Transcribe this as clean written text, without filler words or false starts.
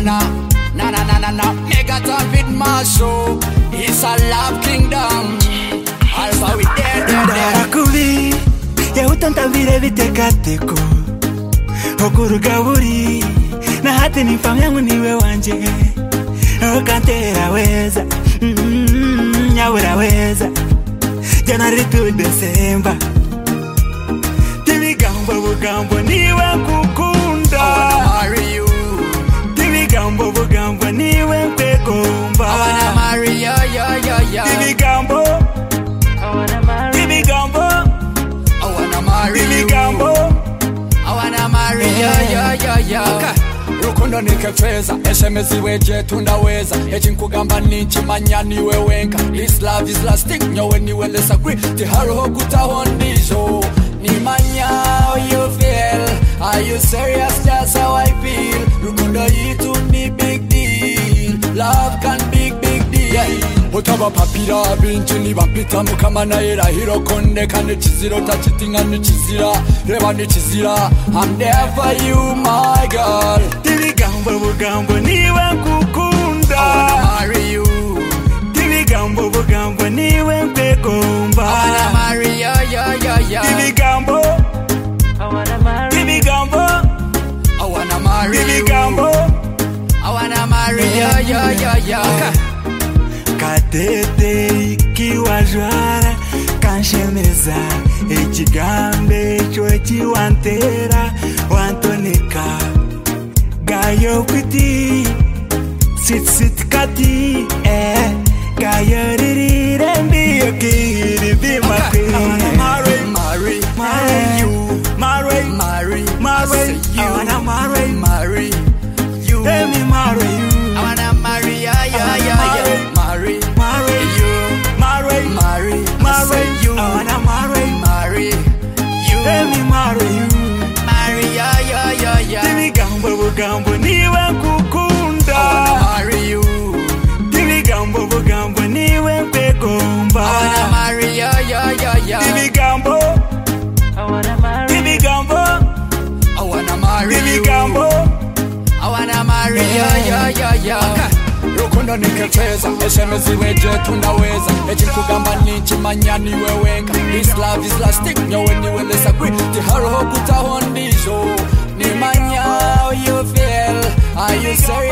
Na mega top with Marshall. It's a love kingdom. Alpha with there. Ndarakubi yautantambire bitekateko okurugaburi na hati nifam yangu niwe wanje okantera weza nyawura weza January to December Tibigambo bugambo niwe kukunda I wanna marry you. Tibigambo bugambo niwe kwekomba I wanna marry you, yo. Tibigambo Tibigambo I wanna marry you. Tibigambo I wanna marry yo. Rukundo nikefeza SMS weje tundaweza echinkugamba nichimanya niwe wenka. This love is lasting nyowe niwe disagree tiharoho kutahondijo nimanya how you feel. Are you serious? That's how I feel. Rukundo yitu ni big deal. Love can big deal. Otaba papira binchi ni bapita mukamana era hiro konde kane chiziro tachitinga ni chizira reba ni chizira. I'm there for you my girl. Tibigambo bugambo niwe kukunda I wanna marry you. Tibigambo bugambo niwe kwekomba I wanna marry yo. Tibigambo Tibigambo I wanna marry you. Tibigambo I wanna marry yo. Katete ikiwa jwara kanshemeza ekigambe cyo kiwantera wantoneka gayo kwiti sit kati gayo ririre mbiyo kiri bimakwe Marry you. I wanna marry You. Let me marry you I wanna marry yo. Marry you. marry You. I wanna Marry you. let me marry you Marry yo. Tibigambo bugambo niwe kukunda I wanna marry you. Tibigambo bugambo niwe kwekomba I wanna marry yo. Tibigambo Tibigambo I wanna marry you. Tibigambo I wanna marry yo. Rukundo nikefeza SMS weje tundaweza echinkugamba nichimanya niwe wenka. This love is lasting nyowe niwe disagree tiharoho kutahondijo nimanya how you feel. Are you serious?